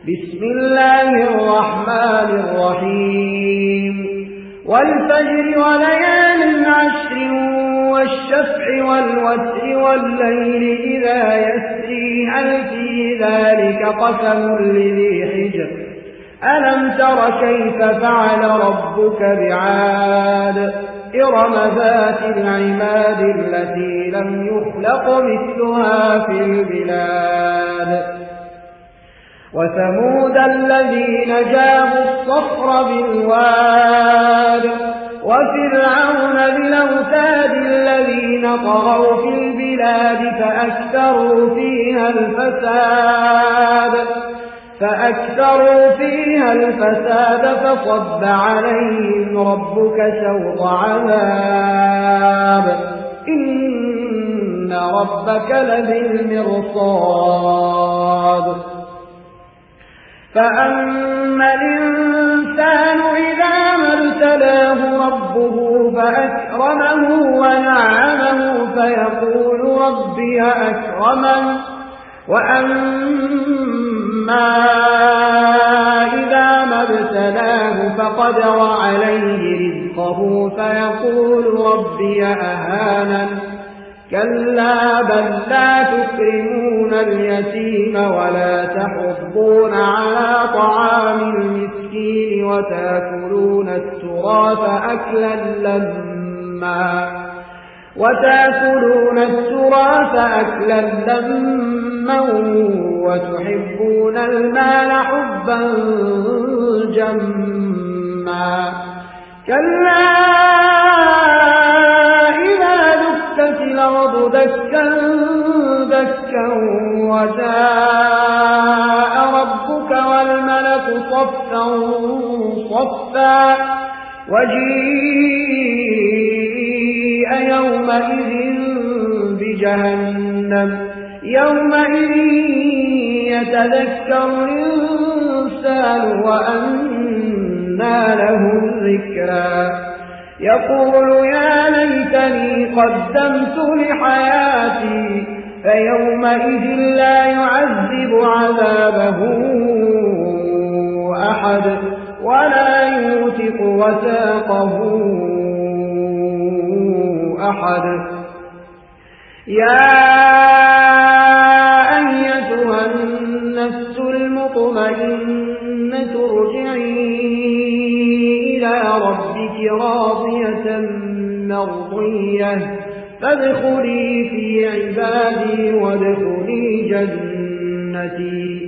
بسم الله الرحمن الرحيم والفجر وليال عشر والشفع والوتر والليل إذا يسري هل في ذلك قسم لذي حجر ألم تر كيف فعل ربك بعاد إرم ذات العماد التي لم يخلق مثلها في البلاد وثمود الذين جابوا الصخر بالواد وفرعون ذي الأوتاد الذين طغوا في البلاد فأكثروا فيها الفساد فصب عليهم ربك سوط عذاب إن ربك لبالمرصاد فأما الإنسان إذا ما ابتلاه ربه فأكرمه ونعمه فيقول ربي أكرمن وأما إذا ما ابتلاه فقدر عليه رزقه فيقول ربي أهانن كلا بل لا تكرمون اليتيم ولا تحضون على طعام المسكين وتأكلون التراث أكلا لما وتحبون المال حبا جما كلا إذا دكت الأرض دكا دكا وجاء ربك والملك صفا صفا وجيء يومئذ بجهنم يومئذ يتذكر الإنسان وأنى له الذكرى يقول يا ليتني قدمت لحياتي فيومئذ لا يعذب عذابه أحد ولا يوثق وثاقه أحد يا أيتها النفس المطمئنة ارجعي إلى ربك راضية مرضية فادخلي في عبادي وادخلي جنتي